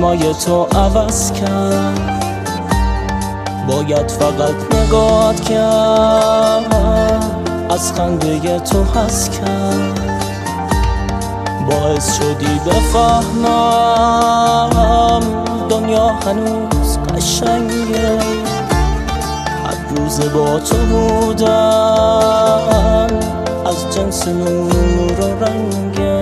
چشمای تو عوض کرد، باید فقط نگات کرد، از خنده تو حس کرد، باعث شدی بفهمم دنیا هنوز قشنگه. هر روز با تو بودم از جنس نور و رنگه.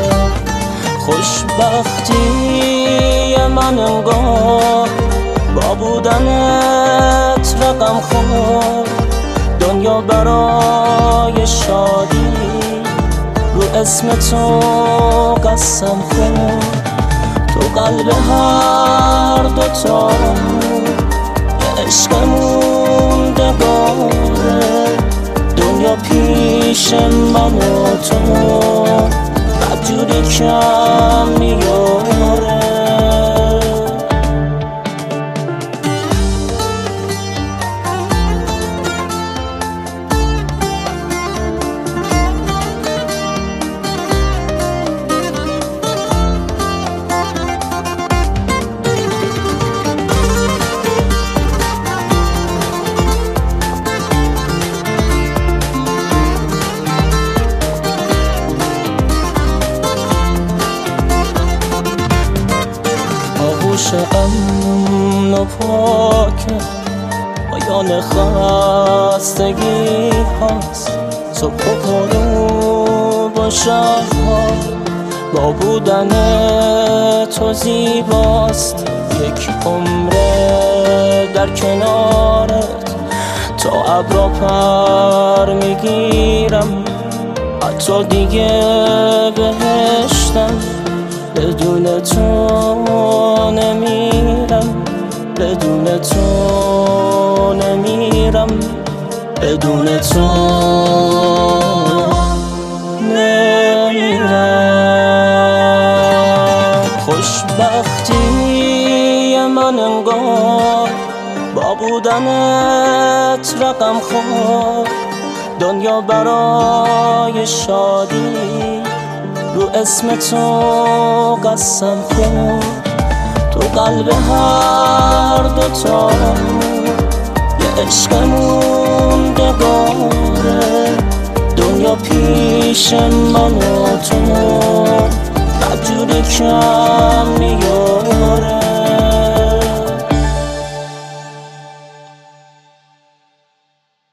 خوشبختی من انگار با بودنت رقم خورد، دنیا برای شادی رو اسم تو قسم خورد. تو قلب هر دوتا یه عشق موندگاره، دنیا پیش من و تو بدجوری کم میاره. آغوش امن و پاکه، پایان خستگی هاست. صبح و غروب و شبها با بودن تو زیباست. یک عمره در کنارت تا ابرا پر میگیرم، حتی دیگه بهشتم بدون تو نمیرم، بدون تو نمیرم، بدون تو نمیرم. خوشبختی من انگار با بودنت رقم خورد، دنیا برای شادی رو اسم تو قسم خورد. تو قلب هر دوتا یه عشق موندگاره، دنیا پیش من و تو بدجوری کم میاره.